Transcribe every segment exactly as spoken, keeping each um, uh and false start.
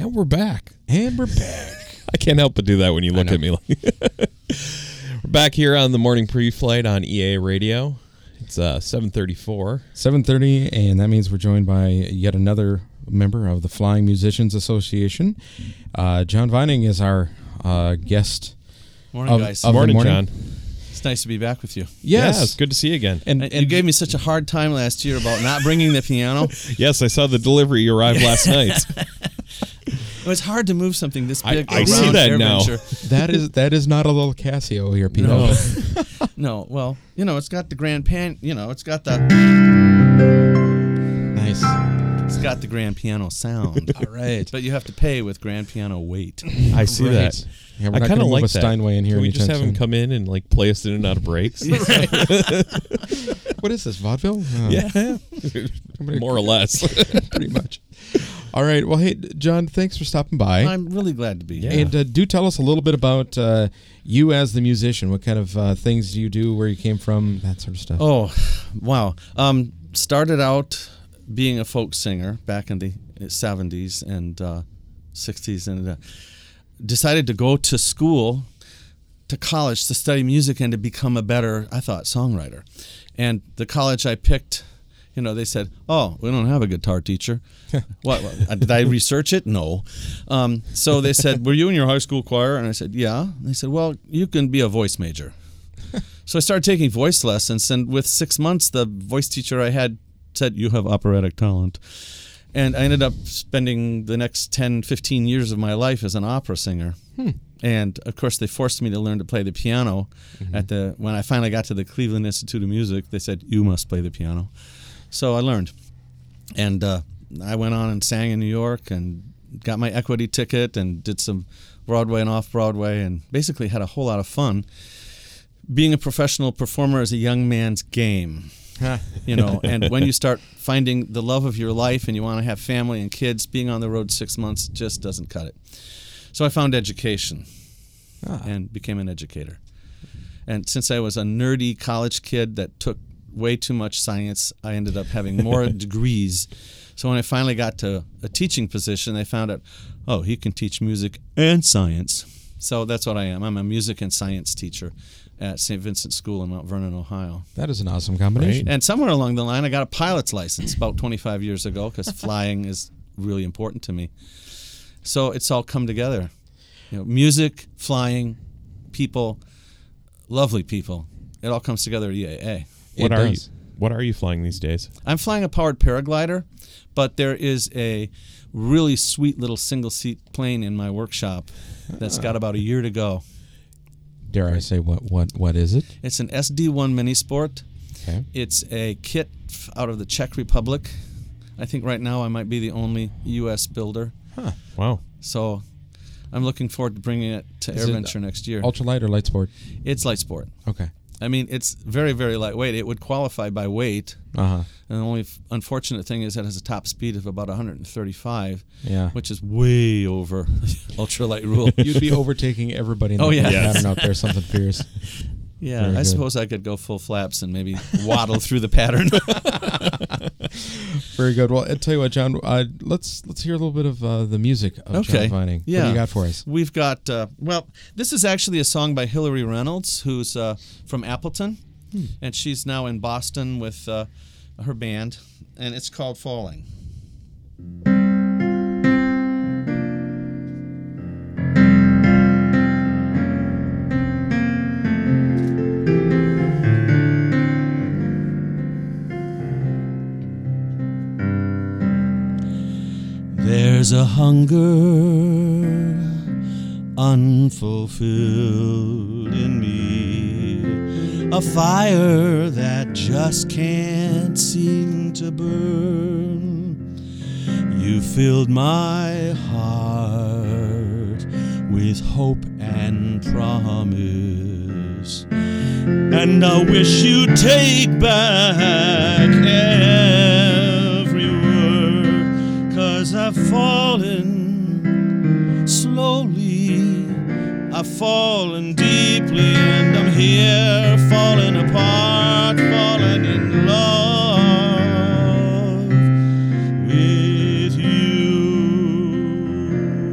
And we're back. And we're back. I can't help but do that when you look at me. Like we're back here on the morning pre-flight on E A Radio. It's uh, seven thirty-four. seven thirty, and that means we're joined by yet another member of the Flying Musicians Association. Uh, John Vining is our uh, guest. Morning, of, guys. Of Morning, morning, John. It's nice to be back with you. Yes. Yeah, it's good to see you again. And, And, and you gave me such a hard time last year about not bringing the piano. Yes, I saw the delivery arrive last night. It was hard to move something this I- big. I around see that now. AirVenture. that is that is not a little Casio here, Peter. No. No, well, you know, it's got the grand pan. You know, it's got the Nice. it's got the grand piano sound. All right. But you have to pay with grand piano weight. I see Right. that. Yeah, we're I not kind going of to move like a that. Steinway in here Can we just anytime have him soon. come in and like play us in and out of breaks? What is this, vaudeville? Oh, Yeah, more or less. pretty much. All right. Well, hey, John, thanks for stopping by. I'm really glad to be here. Yeah. And uh, do tell us a little bit about uh, you as the musician. What kind of uh, things do you do, where you came from, that sort of stuff. Oh, wow. Um, started out being a folk singer back in the seventies and uh, sixties, and uh, decided to go to school, to college, to study music and to become a better, I thought, songwriter. And the college I picked, you know, they said, "Oh, we don't have a guitar teacher." what, what? Did I research it? No. Um, so they said, "Were you in your high school choir?" And I said, "Yeah." And they said, "Well, you can be a voice major." So I started taking voice lessons, and with six months, the voice teacher I had said, "You have operatic talent." And I ended up spending the next ten, fifteen years of my life as an opera singer. Hmm. And, of course, they forced me to learn to play the piano. Mm-hmm. At the When I finally got to the Cleveland Institute of Music, they said, "You must play the piano." So I learned. And uh, I went on and sang in New York and got my equity ticket and did some Broadway and off-Broadway and basically had a whole lot of fun. Being a professional performer is a young man's game. You know, and when you start finding the love of your life and you want to have family and kids, being on the road six months just doesn't cut it. So I found education Ah. and became an educator. And since I was a nerdy college kid that took way too much science, I ended up having more degrees. So when I finally got to a teaching position, they found out, oh, he can teach music and science. So that's what I am. I'm a music and science teacher at Saint Vincent School in Mount Vernon, Ohio. That is an awesome combination. And somewhere along the line, I got a pilot's license about twenty-five years ago because flying is really important to me. So it's all come together. You know, music, flying, people, lovely people. It all comes together at E A A. What It are does. you? What are you flying these days? I'm flying a powered paraglider, but there is a really sweet little single-seat plane in my workshop that's got about a year to go. Dare I say, what what what is it? It's an S D one Minisport. Okay. It's a kit f- out of the Czech Republic. I think right now I might be the only U S builder. Huh. Wow. So I'm looking forward to bringing it to Is it AirVenture next year. Ultralight or light sport? It's light sport. Okay. I mean, it's very, very lightweight. It would qualify by weight. Uh-huh. And the only f- unfortunate thing is it has a top speed of about one hundred thirty-five, Yeah. which is way over ultralight rule. You'd be overtaking everybody in the Oh, yeah. pattern out there, something fierce. Yeah, Very I good. suppose I could go full flaps and maybe waddle through the pattern. Very good. Well, I'll tell you what, John, uh, let's let's hear a little bit of uh, the music of Okay. John Vining. What Yeah. do you got for us? We've got, uh, well, this is actually a song by Hillary Reynolds, who's uh, from Appleton, and she's now in Boston with uh, her band, and it's called Falling. There's a hunger unfulfilled in me, a fire that just can't seem to burn. You filled my heart with hope and promise, and I wish you'd take back every word, 'cause I've fallen slowly, I've fallen deeply, and I'm here falling apart, falling in love with you.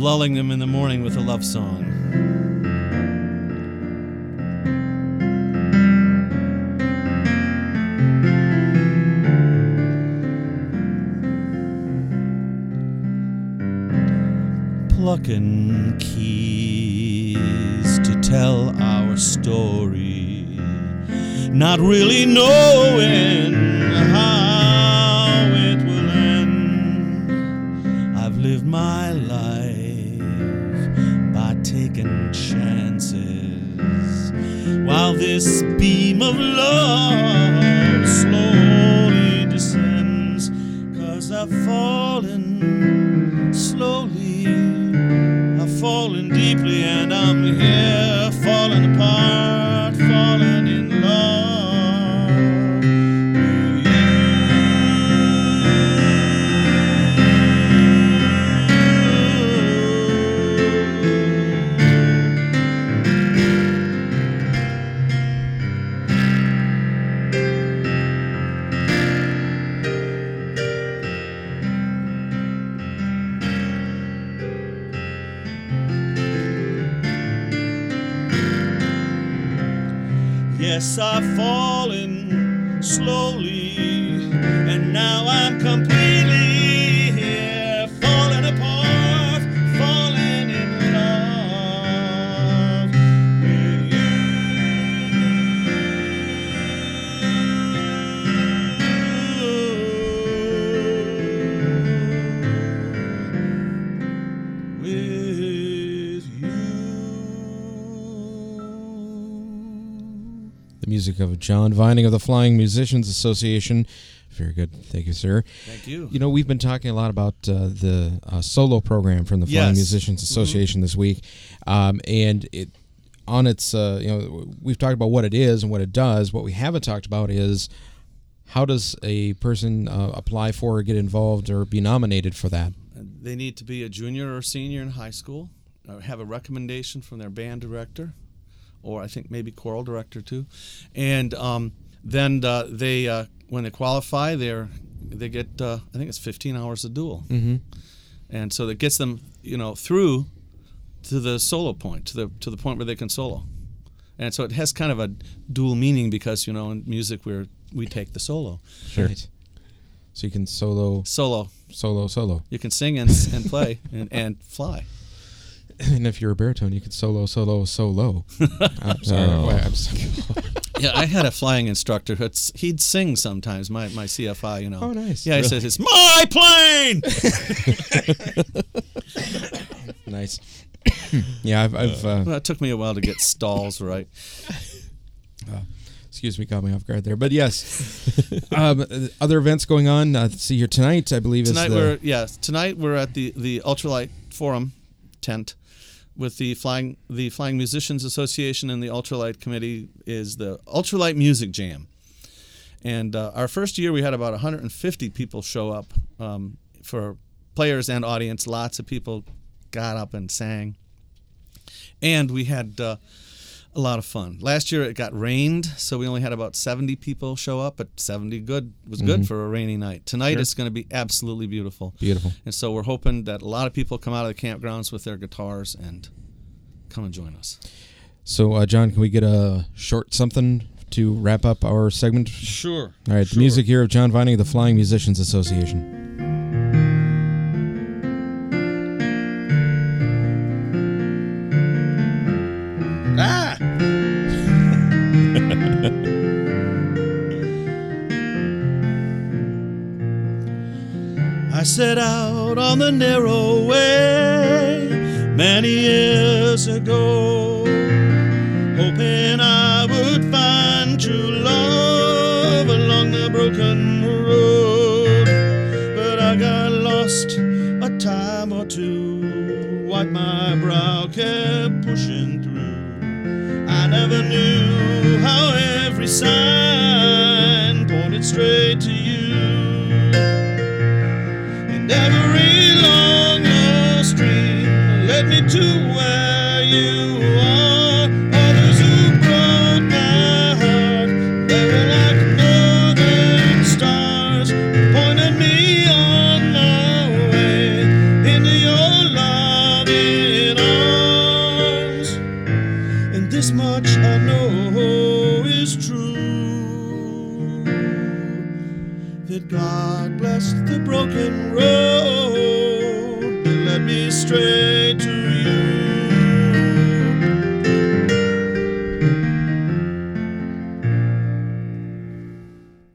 lulling them in the morning with a love song. Plucking keys to tell our story, not really knowing how it will end. I've lived my life by taking chances, while this beam of love slowly descends, 'cause I've fallen slowly, I've fallen deeply, and I'm here falling apart, falling in love with you. Yes, I've fallen slowly, and now I'm completely here, falling apart, falling in love with you. With you. The music of John Vining of the Flying Musicians Association. Very good. Thank you, sir. Thank you. You know, we've been talking a lot about uh, the uh, solo program from the Flying Yes. Musicians Association mm-hmm. this week. Um, and it on its, uh, you know, we've talked about what it is and what it does. What we haven't talked about is how does a person uh, apply for or get involved or be nominated for that? They need to be a junior or senior in high school, or have a recommendation from their band director, or I think maybe choral director too. And um, then uh, they, uh, when they qualify, they're they get uh, I think it's fifteen hours of dual, Mm-hmm. and so that gets them, you know, through to the solo point, to the to the point where they can solo. And so it has kind of a dual meaning because, you know, in music we're we take the solo. Sure. Right. So you can solo, Solo. solo, solo. You can sing and, and play and, and fly. And if you're a baritone, you could solo, solo, solo. I'm sorry. Oh. Wait, I'm sorry. Yeah, I had a flying instructor. It's, he'd sing sometimes, my, my C F I, you know. Oh, nice. Yeah, he Really? says, it's my plane! Nice. Yeah, I've... I've uh, Well, it took me a while to get stalls right. uh, excuse me, caught me off guard there. But yes, um, other events going on. Uh, see here tonight, I believe Tonight is the... we're yeah. Tonight we're at the, the Ultralight Forum tent with the Flying the Flying Musicians Association, and the Ultralight Committee is the Ultralight Music Jam. And uh, our first year we had about one hundred fifty people show up um, for players and audience. Lots of people got up and sang, and we had uh, a lot of fun. Last year it got rained, so we only had about seventy people show up, but seventy good was good Mhm. for a rainy night. Tonight Sure. it's going to be absolutely beautiful. Beautiful. And so we're hoping that a lot of people come out of the campgrounds with their guitars and come and join us. So, uh, John, can we get a short something to wrap up our segment? Sure. All right, the music here of John Vining of the Flying Musicians Association. Ah! I set out on the narrow way many years ago, hoping I would find true love along the broken road. But I got lost a time or two, wiped my brow, kept pushing through. I never knew how every sign pointed straight to you. Every long lost dream led me to where you are. Others who broke my heart, they were like northern stars, pointed me on my way into your love. much I know is true, that God blessed the broken road and led me straight to